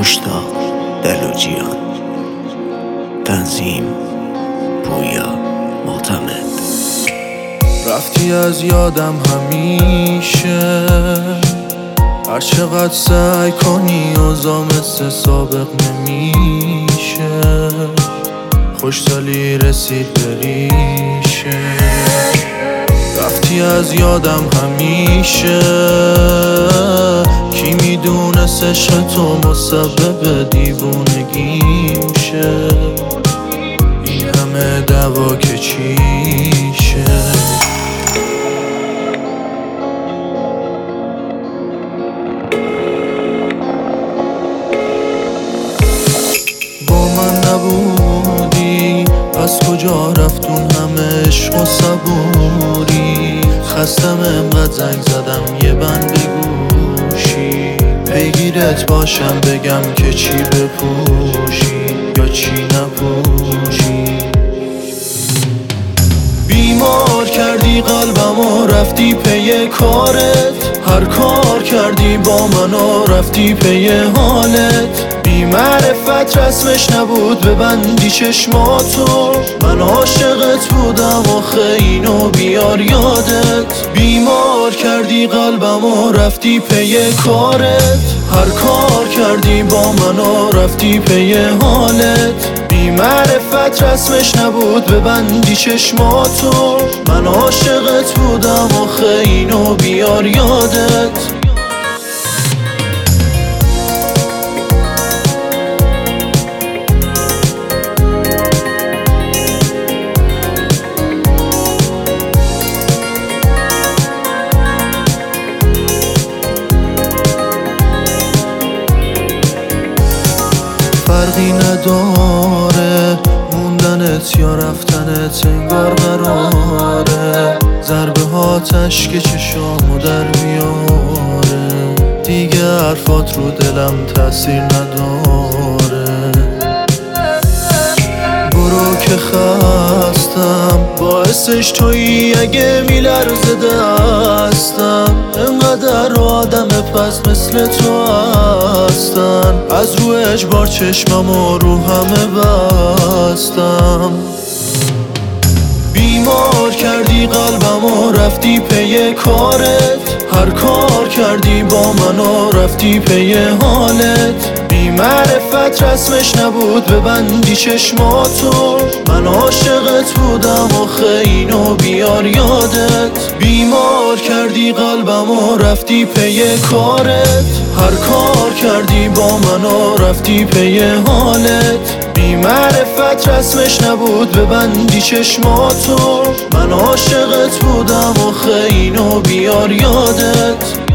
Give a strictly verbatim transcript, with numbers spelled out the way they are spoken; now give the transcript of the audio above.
مشتاق دلوجیان. تنظیم پویا معتمد. رفتی از یادم همیشه، هر چقدر سعی کنی اوضاع مثل سابق نمیشه. خوشحالی رسید بریشه، رفتی از یادم همیشه. کی میدونست عشق تو مسبب دیوونگی میشه. این همه دعوا که چیشه. با من نبودی، از کجا رفتون همه عشق و صبوری. خستم انقدر زنگ زدم یه بند بگوشی. بگیرت باشم بگم که چی بپوشی یا چی نپوشی. بیمار کردی قلبم و رفتی پی کارت. هر کار کردی با من و رفتی پی حالت. بی معرفت رسمش نبود ببندی چشماتو. من عاشقت بودم آخه اینو بیار یادت. بیمار کردی قلبم و رفتی پی کارت. هر کار کردی با من و رفتی پی حالت. بی معرفت رسمش نبود ببندی چشماتو. من عاشقت بودم آخه اینو بیار یادت. فرقی نداره موندنت یا رفتنت، انگار قراره ضربه ها تشک چشامو در بیاره. دیگه حرفات رو دلم تاثیر نداره. برو که خستم باعثش تویی، اگه میلرزه دستم. انقدر آدم پس مثل تو هستن. از رو اجبار چشمم و رو همه بستم. بیمار کردی قلبم و رفتی پی کارت. هر کار کردی با من و رفتی پی حالت. بی معرفت رسمش نبود ببندی چشماتو. من عاشقت بودم آخه اینو بیار یادت. بیمار کردی قلبم و رفتی پی کارت. هر کار کردی با من و رفتی پی حالت. بی معرفت رسمش نبود ببندی چشماتو. من عاشقت بودم آخه اینو بیار یادت.